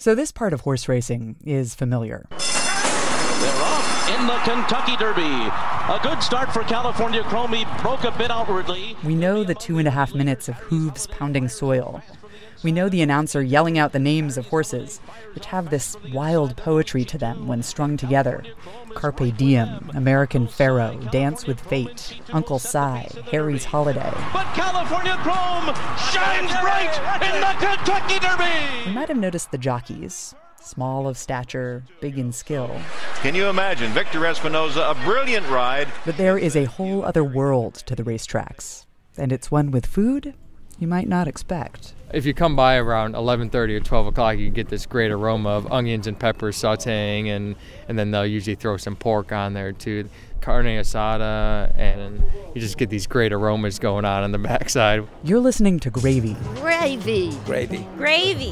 So this part of horse racing is familiar. They're off in the Kentucky Derby. A good start for California Chrome. He broke a bit outwardly. We know the 2.5 minutes of hooves pounding soil. We know the announcer yelling out the names of horses, which have this wild poetry to them when strung together. Carpe Diem, American Pharaoh, Dance with Fate, Uncle Si, Harry's Holiday. But California Chrome shines bright in the Kentucky Derby! You might have noticed the jockeys. Small of stature, big in skill. Can you imagine Victor Espinoza, a brilliant ride? But there is a whole other world to the racetracks, and it's one with food you might not expect. If you come by around 11:30 or 12 o'clock, you get this great aroma of onions and peppers sauteing, and then they'll usually throw some pork on there too. Carne asada, and you just get these great aromas going on the backside. You're listening to Gravy. Gravy. Gravy. Gravy.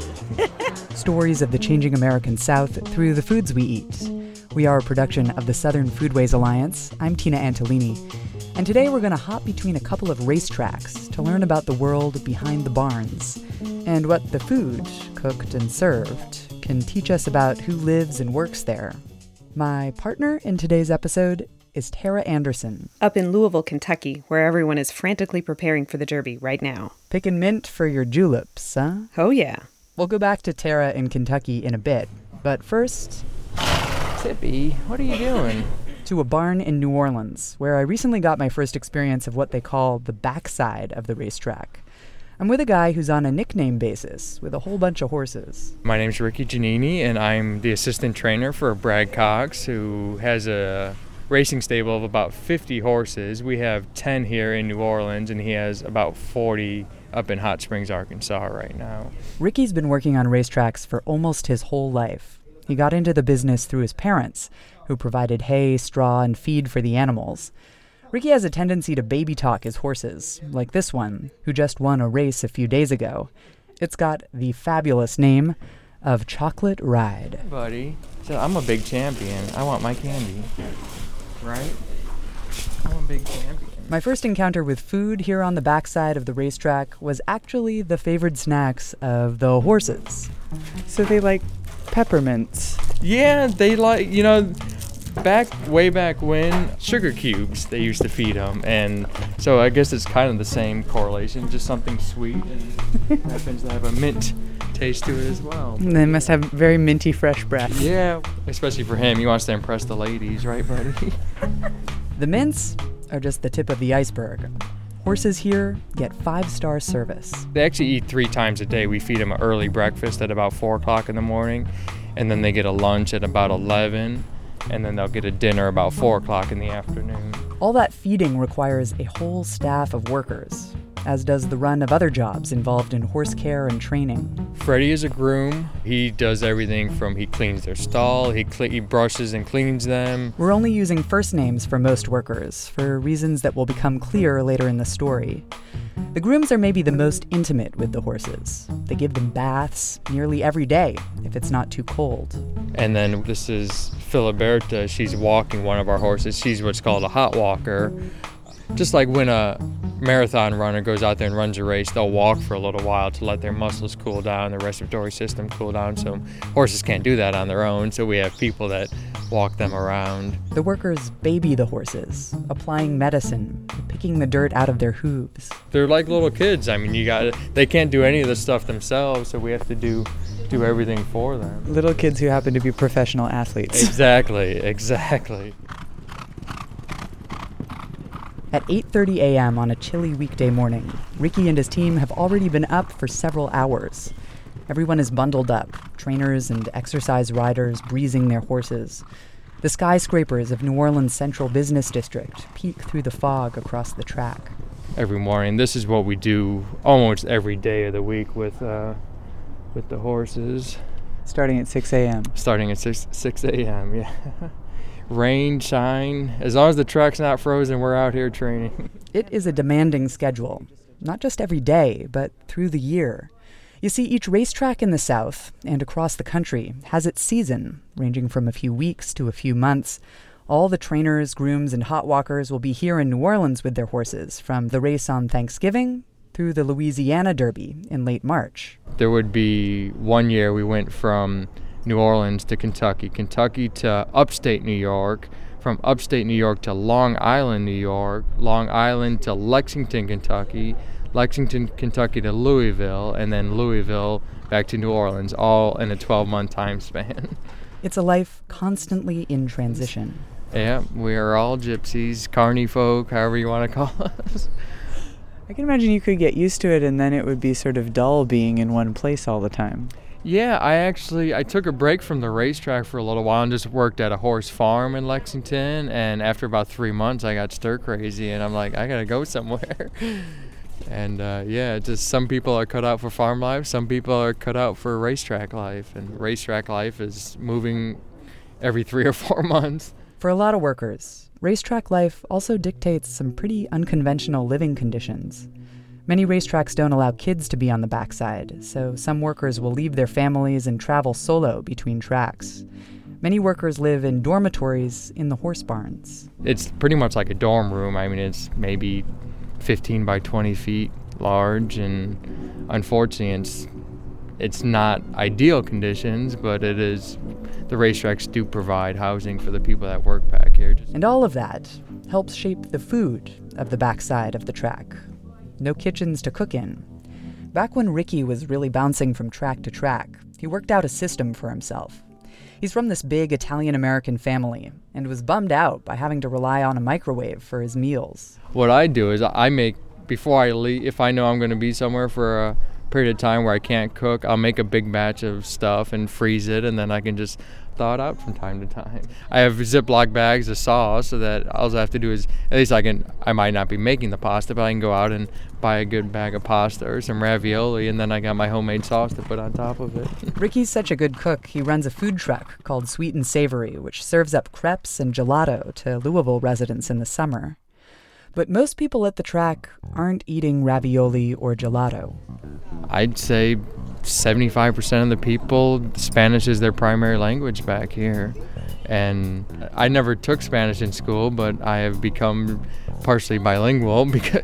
Stories of the changing American South through the foods we eat. We are a production of the Southern Foodways Alliance. I'm Tina Antolini. And today we're going to hop between a couple of racetracks to learn about the world behind the barns and what the food, cooked and served, can teach us about who lives and works there. My partner in today's episode is Tara Anderson. Up in Louisville, Kentucky, where everyone is frantically preparing for the Derby right now. Picking mint for your juleps, huh? Oh, yeah. We'll go back to Tara in Kentucky in a bit. But first... Tippy, what are you doing? To a barn in New Orleans, where I recently got my first experience of what they call the backside of the racetrack. I'm with a guy who's on a nickname basis with a whole bunch of horses. My name's Ricky Giannini, and I'm the assistant trainer for Brad Cox, who has a racing stable of about 50 horses. We have 10 here in New Orleans, and he has about 40 up in Hot Springs, Arkansas right now. Ricky's been working on racetracks for almost his whole life. He got into the business through his parents, who provided hay, straw, and feed for the animals. Ricky has a tendency to baby talk his horses, like this one, who just won a race a few days ago. It's got the fabulous name of Chocolate Ride. Hey, buddy. So I'm a big champion. I want my candy. Right? I'm a big champion. My first encounter with food here on the backside of the racetrack was actually the favored snacks of the horses. So they like peppermints. Yeah, they like, way back when, sugar cubes they used to feed them, and so I guess it's kind of the same correlation, just something sweet and happens to have a mint taste to it as well. They must have very minty fresh breath. Yeah, especially for him. He wants to impress the ladies, right, buddy? The mints are just the tip of the iceberg. Horses here get 5-star service. They actually eat 3 times a day. We feed them an early breakfast at about 4 o'clock in the morning, and then they get a lunch at about 11, and then they'll get a dinner about 4 o'clock in the afternoon. All that feeding requires a whole staff of workers, as does the run of other jobs involved in horse care and training. Freddie is a groom. He does everything from he cleans their stall, he brushes and cleans them. We're only using first names for most workers, for reasons that will become clear later in the story. The grooms are maybe the most intimate with the horses. They give them baths nearly every day, if it's not too cold. And then this is Filiberta. She's walking one of our horses. She's what's called a hot walker. Just like when a marathon runner goes out there and runs a race, they'll walk for a little while to let their muscles cool down, their respiratory system cool down. So horses can't do that on their own, so we have people that walk them around. The workers baby the horses, applying medicine, picking the dirt out of their hooves. They're like little kids. I mean, they can't do any of the stuff themselves, so we have to do everything for them. Little kids who happen to be professional athletes. Exactly. At 8:30 a.m. on a chilly weekday morning, Ricky and his team have already been up for several hours. Everyone is bundled up, trainers and exercise riders breezing their horses. The skyscrapers of New Orleans' central business district peek through the fog across the track. Every morning, this is what we do almost every day of the week with the horses. Starting at 6 a.m. Starting at 6 a.m., yeah. Rain, shine, as long as the track's not frozen, we're out here training. It is a demanding schedule, not just every day, but through the year. You see, each racetrack in the South and across the country has its season, ranging from a few weeks to a few months. All the trainers, grooms, and hot walkers will be here in New Orleans with their horses, from the race on Thanksgiving through the Louisiana Derby in late March. There would be one year we went from New Orleans to Kentucky, Kentucky to upstate New York, from upstate New York to Long Island, New York, Long Island to Lexington, Kentucky, Lexington, Kentucky to Louisville, and then Louisville back to New Orleans, all in a 12-month time span. It's a life constantly in transition. Yeah, we are all gypsies, carny folk, however you want to call us. I can imagine you could get used to it and then it would be sort of dull being in one place all the time. Yeah, I took a break from the racetrack for a little while and just worked at a horse farm in Lexington, and after about 3 months I got stir crazy and I'm like, I gotta go somewhere. And just some people are cut out for farm life, some people are cut out for racetrack life, and racetrack life is moving every 3 or 4 months. For a lot of workers, racetrack life also dictates some pretty unconventional living conditions. Many racetracks don't allow kids to be on the backside, so some workers will leave their families and travel solo between tracks. Many workers live in dormitories in the horse barns. It's pretty much like a dorm room. I mean, it's maybe 15 by 20 feet large, and unfortunately it's not ideal conditions, but it is. The racetracks do provide housing for the people that work back here. And all of that helps shape the food of the backside of the track. No kitchens to cook in. Back when Ricky was really bouncing from track to track, he worked out a system for himself. He's from this big Italian-American family and was bummed out by having to rely on a microwave for his meals. What I do is I make, before I leave, if I know I'm going to be somewhere for a period of time where I can't cook, I'll make a big batch of stuff and freeze it, and then I can just thaw it out from time to time. I have Ziploc bags of sauce so that all I have to do is, at least I might not be making the pasta, but I can go out and buy a good bag of pasta or some ravioli, and then I got my homemade sauce to put on top of it. Ricky's such a good cook, he runs a food truck called Sweet and Savory, which serves up crepes and gelato to Louisville residents in the summer. But most people at the track aren't eating ravioli or gelato. I'd say 75% of the people, Spanish is their primary language back here. And I never took Spanish in school, but I have become partially bilingual because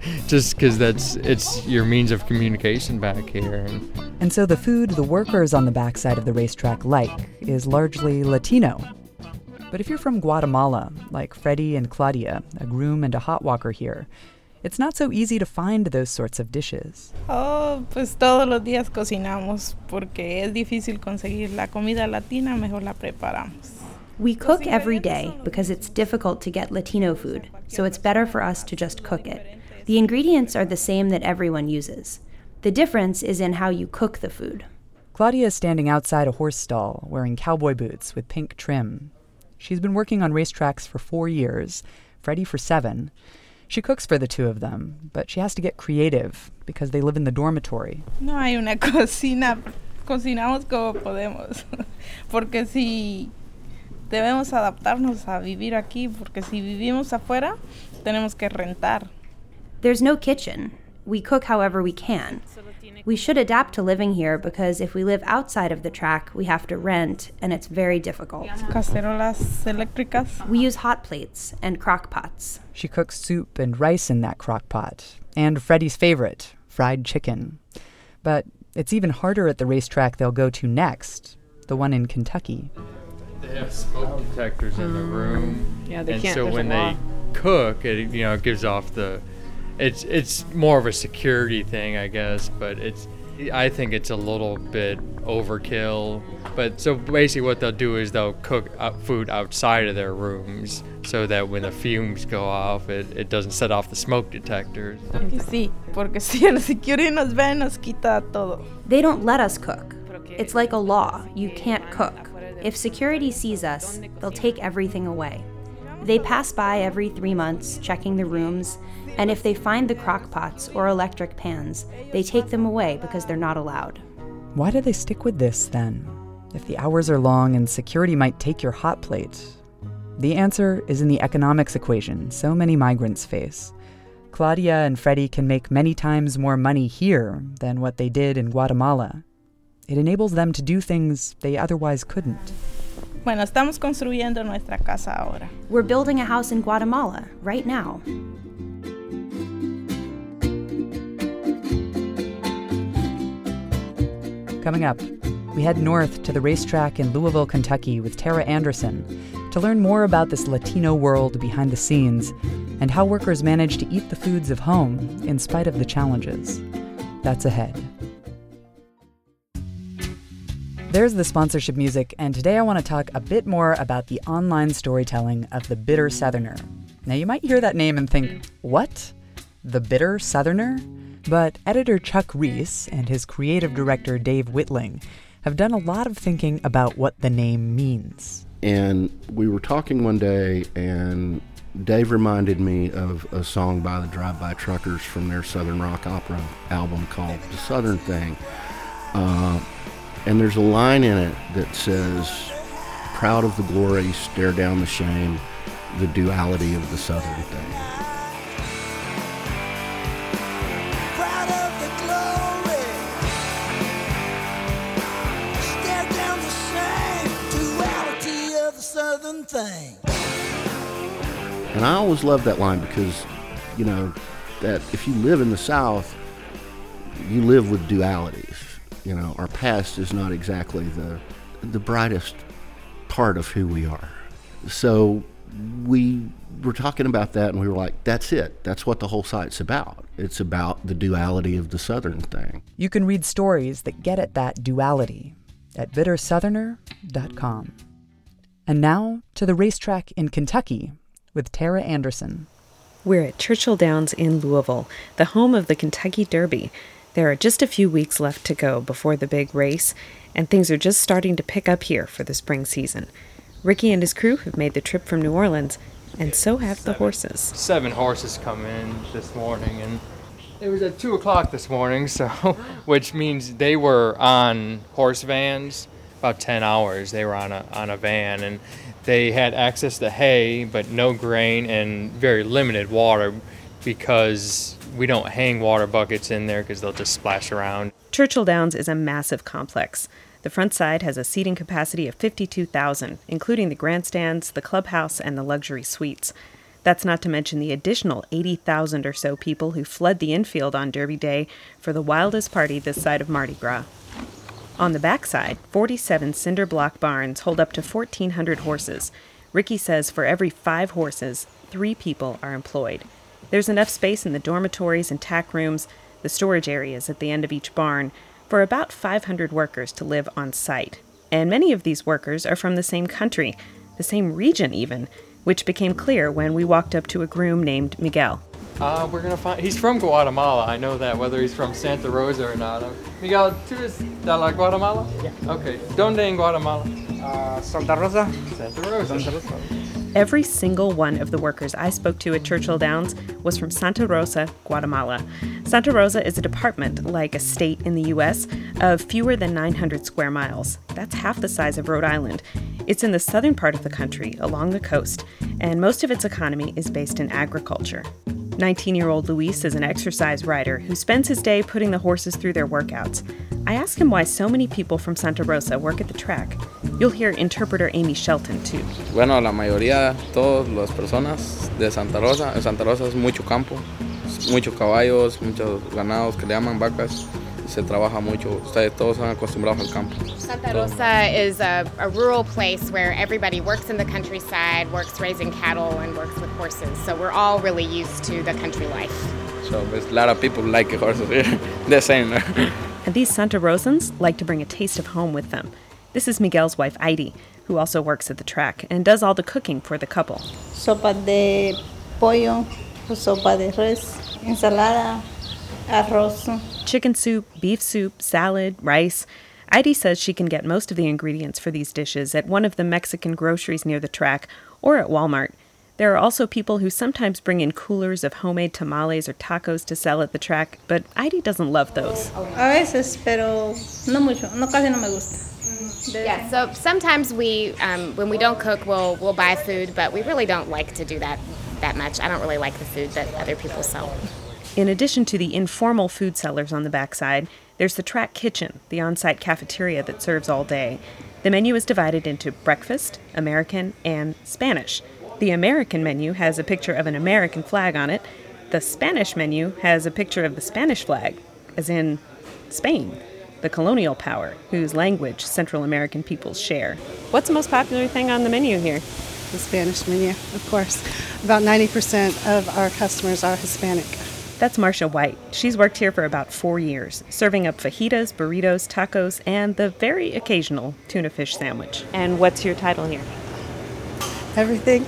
it's your means of communication back here. And so the food the workers on the backside of the racetrack like is largely Latino. But if you're from Guatemala, like Freddie and Claudia, a groom and a hot walker here, it's not so easy to find those sorts of dishes. Pues todos los días cocinamos porque es difícil conseguir la comida latina, mejor la preparamos. We cook every day because it's difficult to get Latino food, so it's better for us to just cook it. The ingredients are the same that everyone uses. The difference is in how you cook the food. Claudia is standing outside a horse stall, wearing cowboy boots with pink trim. She's been working on racetracks for 4 years, Freddie for 7. She cooks for the two of them, but she has to get creative because they live in the dormitory. No hay una cocina, cocinamos como podemos, porque si debemos adaptarnos a vivir aquí, porque si vivimos afuera, tenemos que rentar. There's no kitchen. We cook however we can. We should adapt to living here because if we live outside of the track, we have to rent, and it's very difficult. Cacerolas eléctricas. We use hot plates and crock pots. She cooks soup and rice in that crock pot, and Freddie's favorite, fried chicken. But it's even harder at the racetrack they'll go to next, the one in Kentucky. They have smoke detectors in the room. Yeah, they and can't. So when they cook, it gives off the. It's more of a security thing, I guess, but I think it's a little bit overkill. But so basically what they'll do is they'll cook food outside of their rooms so that when the fumes go off, it doesn't set off the smoke detectors. Porque si el security nos ve, nos quita todo. They don't let us cook. It's like a law. You can't cook. If security sees us, they'll take everything away. They pass by every 3 months, checking the rooms, and if they find the crock pots or electric pans, they take them away because they're not allowed. Why do they stick with this, then? If the hours are long and security might take your hot plate? The answer is in the economics equation so many migrants face. Claudia and Freddie can make many times more money here than what they did in Guatemala. It enables them to do things they otherwise couldn't. Bueno, estamos construyendo nuestra casa ahora. We're building a house in Guatemala right now. Coming up, we head north to the racetrack in Louisville, Kentucky with Tara Anderson to learn more about this Latino world behind the scenes and how workers manage to eat the foods of home in spite of the challenges. That's ahead. There's the sponsorship music, and today I want to talk a bit more about the online storytelling of The Bitter Southerner. Now, you might hear that name and think, what? The Bitter Southerner? But editor Chuck Reese and his creative director Dave Whitling have done a lot of thinking about what the name means. And we were talking one day, and Dave reminded me of a song by the Drive-By Truckers from their Southern Rock Opera album called The Southern Thing. And there's a line in it that says, proud of the glory, stare down the shame, the duality of the Southern thing. Proud of the glory, stare down the shame, duality of the Southern thing. And I always loved that line because, you know, that if you live in the South, you live with dualities. You know, our past is not exactly the brightest part of who we are. So we were talking about that, and we were like, that's it. That's what the whole site's about. It's about the duality of the Southern thing. You can read stories that get at that duality at bittersoutherner.com. And now to the racetrack in Kentucky with Tara Anderson. We're at Churchill Downs in Louisville, the home of the Kentucky Derby. There are just a few weeks left to go before the big race, and things are just starting to pick up here for the spring season. Ricky and his crew have made the trip from New Orleans, and so have the horses. 7 horses come in this morning, and it was at 2 o'clock this morning, so which means they were on horse vans about 10 hours. They were on a van, and they had access to hay, but no grain and very limited water because we don't hang water buckets in there because they'll just splash around. Churchill Downs is a massive complex. The front side has a seating capacity of 52,000, including the grandstands, the clubhouse, and the luxury suites. That's not to mention the additional 80,000 or so people who flood the infield on Derby Day for the wildest party this side of Mardi Gras. On the backside, 47 cinder block barns hold up to 1,400 horses. Ricky says for every 5 horses, 3 people are employed. There's enough space in the dormitories and tack rooms, the storage areas at the end of each barn, for about 500 workers to live on site. And many of these workers are from the same country, the same region even, which became clear when we walked up to a groom named Miguel. We're going to find... He's from Guatemala. I know that, whether he's from Santa Rosa or not. Miguel, ¿tú eres de la Guatemala? Yeah. Okay. ¿Dónde en Guatemala? Santa Rosa. Santa Rosa. Santa Rosa. Every single one of the workers I spoke to at Churchill Downs was from Santa Rosa, Guatemala. Santa Rosa is a department, like a state in the U.S., of fewer than 900 square miles. That's half the size of Rhode Island. It's in the southern part of the country, along the coast, and most of its economy is based in agriculture. 19-year-old Luis is an exercise rider who spends his day putting the horses through their workouts. I ask him why so many people from Santa Rosa work at the track. You'll hear interpreter Amy Shelton, too. Bueno, la mayoría, todas las personas de Santa Rosa. En Santa Rosa es mucho campo, muchos caballos, muchos ganados que le llaman vacas. Se trabaja mucho. Ustedes todos están acostumbrados al campo. Santa Rosa is a rural place where everybody works in the countryside, works raising cattle, and works with horses. So we're all really used to the country life. So there's a lot of people like horses here. The same. And these Santa Rosans like to bring a taste of home with them. This is Miguel's wife, Heidi, who also works at the track and does all the cooking for the couple. Sopa de pollo, sopa de res, ensalada, arroz. Chicken soup, beef soup, salad, rice. Heidi says she can get most of the ingredients for these dishes at one of the Mexican groceries near the track or at Walmart. There are also people who sometimes bring in coolers of homemade tamales or tacos to sell at the track, but Heidi doesn't love those. A veces, pero no mucho. No, casi no me gusta. Yeah, so sometimes we, when we don't cook, we'll buy food, but we really don't like to do that much. I don't really like the food that other people sell. In addition to the informal food sellers on the backside, there's the track kitchen, the on-site cafeteria that serves all day. The menu is divided into breakfast, American, and Spanish. The American menu has a picture of an American flag on it. The Spanish menu has a picture of the Spanish flag, as in Spain. the colonial power, whose language Central American peoples share. What's the most popular thing on the menu here? The Spanish menu, of course. About 90% of our customers are Hispanic. That's Marcia White. She's worked here for about 4 years, serving up fajitas, burritos, tacos, and the very occasional tuna fish sandwich. And what's your title here? Everything.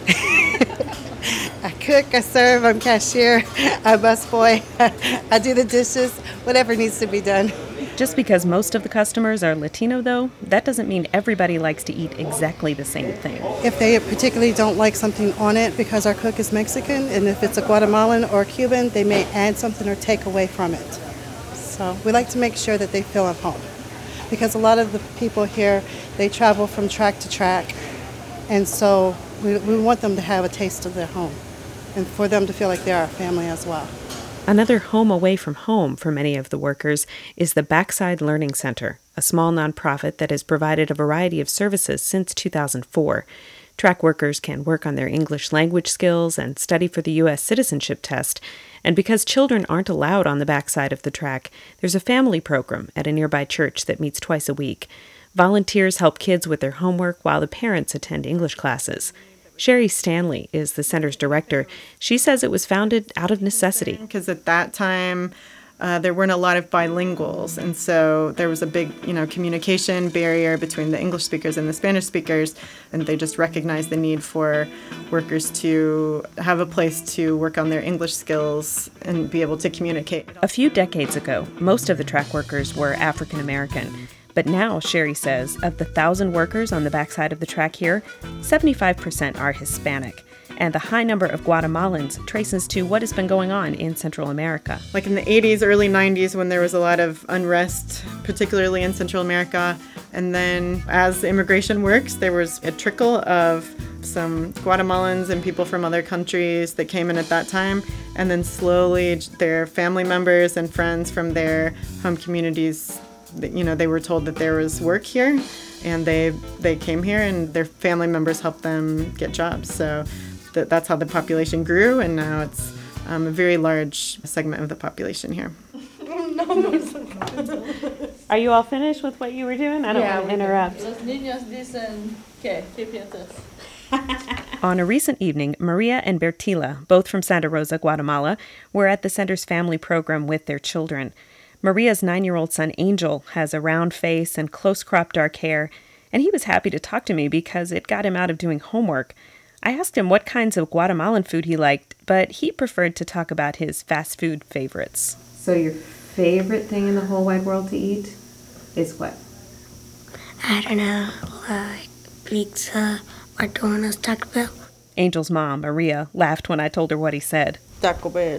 I cook, I serve, I'm cashier, I'm busboy, I do the dishes, whatever needs to be done. Just because most of the customers are Latino, though, that doesn't mean everybody likes to eat exactly the same thing. If they particularly don't like something on it because our cook is Mexican, and if it's a Guatemalan or Cuban, they may add something or take away from it. So we like to make sure that they feel at home. Because a lot of the people here, they travel from track to track, and so we want them to have a taste of their home and for them to feel like they're our family as well. Another home away from home for many of the workers is the Backside Learning Center, a small nonprofit that has provided a variety of services since 2004. Track workers can work on their English language skills and study for the U.S. citizenship test. And because children aren't allowed on the backside of the track, there's a family program at a nearby church that meets twice a week. Volunteers help kids with their homework while the parents attend English classes. Sherry Stanley is the center's director. She says it was founded out of necessity. Because at that time, there weren't a lot of bilinguals, and so there was a big, communication barrier between the English speakers and the Spanish speakers, and they just recognized the need for workers to have a place to work on their English skills and be able to communicate. A few decades ago, most of the track workers were African American. But now, Sherry says, of the 1,000 workers on the backside of the track here, 75% are Hispanic. And the high number of Guatemalans traces to what has been going on in Central America. Like in the 80s, early 90s, when there was a lot of unrest, particularly in Central America. And then as immigration works, there was a trickle of some Guatemalans and people from other countries that came in at that time. And then slowly their family members and friends from their home communities, they were told that there was work here, and they came here, and their family members helped them get jobs. So that's how the population grew, and now it's a very large segment of the population here. Are you all finished with what you were doing? I don't want to interrupt. Los niños dicen que On a recent evening, Maria and Bertila, both from Santa Rosa, Guatemala, were at the center's family program with their children. Maria's 9-year-old son, Angel, has a round face and close-cropped dark hair, and he was happy to talk to me because it got him out of doing homework. I asked him what kinds of Guatemalan food he liked, but he preferred to talk about his fast food favorites. So your favorite thing in the whole wide world to eat is what? I don't know, like pizza, McDonald's, Taco Bell. Angel's mom, Maria, laughed when I told her what he said. Taco Bell.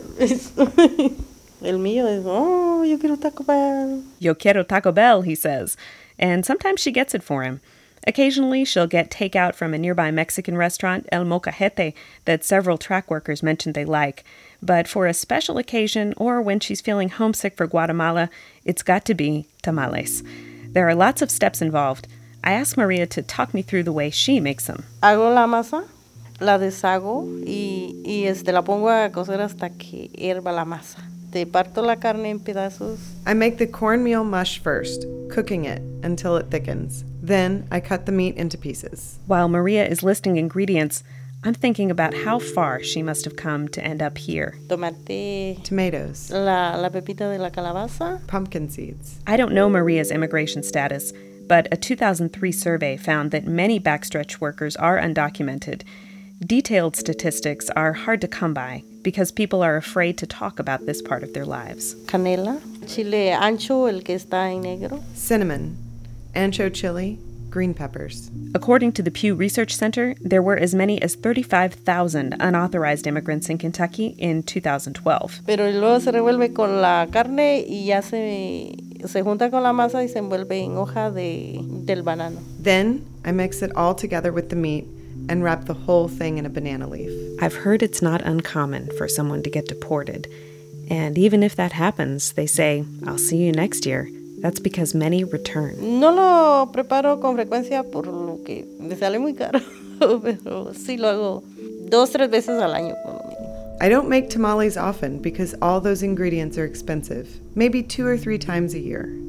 El mío es, yo quiero Taco Bell. Yo quiero Taco Bell, he says. And sometimes she gets it for him. Occasionally, she'll get takeout from a nearby Mexican restaurant, El Mocajete, that several track workers mentioned they like. But for a special occasion or when she's feeling homesick for Guatemala, it's got to be tamales. There are lots of steps involved. I asked Maria to talk me through the way she makes them. Hago la masa, la deshago y la pongo a cocer hasta que hierva la masa. Te parto la carne en pedazos. I make the cornmeal mush first, cooking it until it thickens. Then I cut the meat into pieces. While Maria is listing ingredients, I'm thinking about how far she must have come to end up here. Tomate. Tomatoes. La pepita de la calabaza. Pumpkin seeds. I don't know Maria's immigration status, but a 2003 survey found that many backstretch workers are undocumented. Detailed statistics are hard to come by because people are afraid to talk about this part of their lives. Canela, chile ancho, el que está en negro. Cinnamon, ancho chili, green peppers. According to the Pew Research Center, there were as many as 35,000 unauthorized immigrants in Kentucky in 2012. Pero luego se revuelve con la carne y ya se junta con la masa y se envuelve en hoja del banano. Then I mix it all together with the meat and wrap the whole thing in a banana leaf. I've heard it's not uncommon for someone to get deported. And even if that happens, they say, I'll see you next year. That's because many return. No lo preparo con frecuencia por lo que me sale muy caro, pero sí lo hago 2-3 veces al año por lo mínimo. I don't make tamales often because all those ingredients are expensive, maybe 2 or 3 times a year.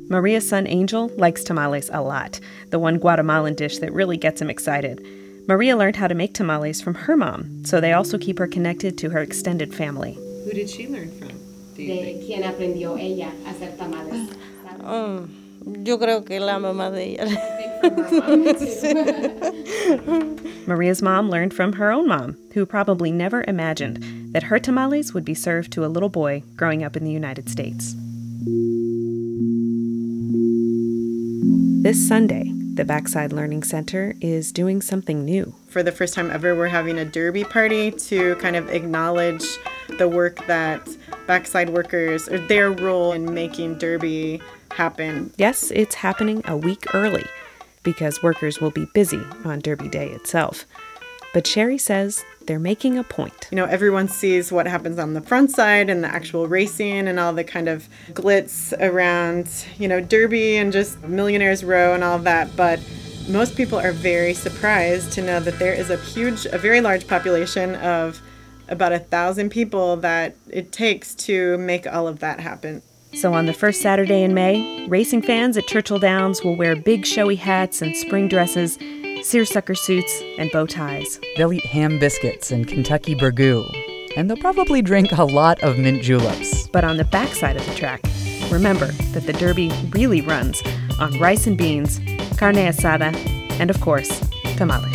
Maria's son Angel likes tamales a lot, the one Guatemalan dish that really gets him excited. Maria learned how to make tamales from her mom, so they also keep her connected to her extended family. Who did she learn from, do you think? ¿Quién aprendió ella a hacer tamales? Yo creo que la mamá de ella. Maria's mom learned from her own mom, who probably never imagined that her tamales would be served to a little boy growing up in the United States. This Sunday, the Backside Learning Center is doing something new. For the first time ever, we're having a derby party to kind of acknowledge the work that Backside workers, or their role in making derby happen. Yes, it's happening a week early because workers will be busy on Derby Day itself. But Sherry says they're making a point. You know, everyone sees what happens on the front side and the actual racing and all the kind of glitz around, you know, Derby and just Millionaires Row and all of that. But most people are very surprised to know that there is a very large population of about 1,000 people that it takes to make all of that happen. So on the first Saturday in May, racing fans at Churchill Downs will wear big showy hats and spring dresses, seersucker suits, and bow ties. They'll eat ham biscuits and Kentucky burgoo, and they'll probably drink a lot of mint juleps. But on the backside of the track, remember that the Derby really runs on rice and beans, carne asada, and of course, tamales.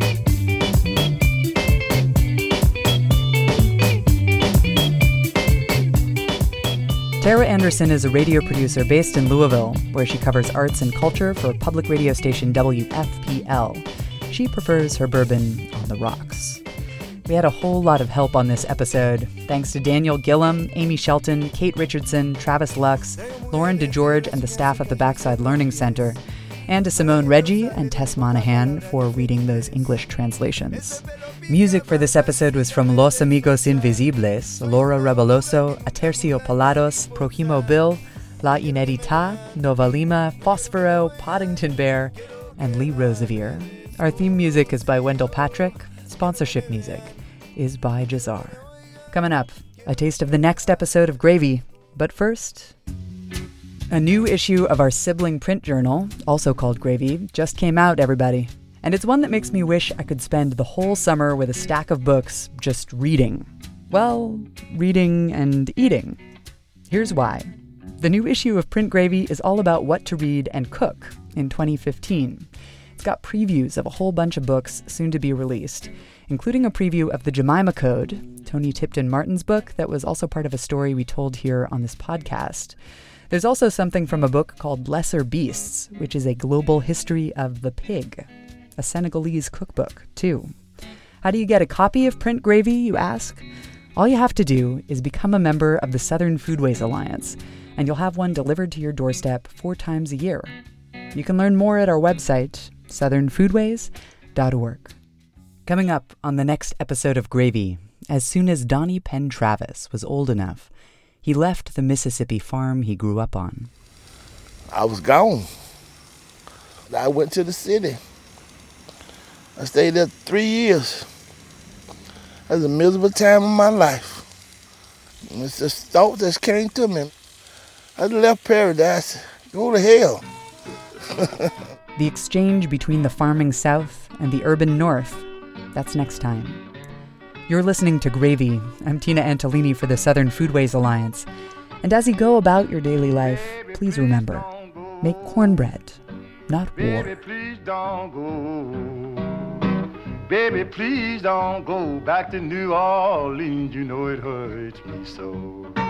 Tara Anderson is a radio producer based in Louisville, where she covers arts and culture for public radio station WFPL. She prefers her bourbon on the rocks. We had a whole lot of help on this episode, thanks to Daniel Gillum, Amy Shelton, Kate Richardson, Travis Lux, Lauren DeGeorge, and the staff at the Backside Learning Center, and to Simone Reggie and Tess Monahan for reading those English translations. Music for this episode was from Los Amigos Invisibles, Laura Reboloso, Aterciopelados, Prohimo Bill, La Inedita, Nova Lima, Fosforo, Poddington Bear, and Lee Rosevere. Our theme music is by Wendell Patrick. Sponsorship music is by Jazar. Coming up, a taste of the next episode of Gravy. But first, a new issue of our sibling print journal, also called Gravy, just came out, everybody. And it's one that makes me wish I could spend the whole summer with a stack of books just reading. Well, reading and eating. Here's why. The new issue of Print Gravy is all about what to read and cook in 2015. It's got previews of a whole bunch of books soon to be released, including a preview of The Jemima Code, Tony Tipton Martin's book that was also part of a story we told here on this podcast. There's also something from a book called Lesser Beasts, which is a global history of the pig. A Senegalese cookbook, too. How do you get a copy of Print Gravy, you ask? All you have to do is become a member of the Southern Foodways Alliance, and you'll have one delivered to your doorstep 4 times a year. You can learn more at our website, southernfoodways.org. Coming up on the next episode of Gravy, as soon as Donnie Penn Travis was old enough, he left the Mississippi farm he grew up on. I was gone. I went to the city. I stayed there 3 years. That was a miserable time of my life. And it's just thought that came to me. I left paradise, go to hell. The exchange between the farming South and the urban North, that's next time. You're listening to Gravy. I'm Tina Antolini for the Southern Foodways Alliance. And as you go about your daily life, please remember, make cornbread, not war. Baby, please don't go. Baby, please don't go back to New Orleans. You know it hurts me so.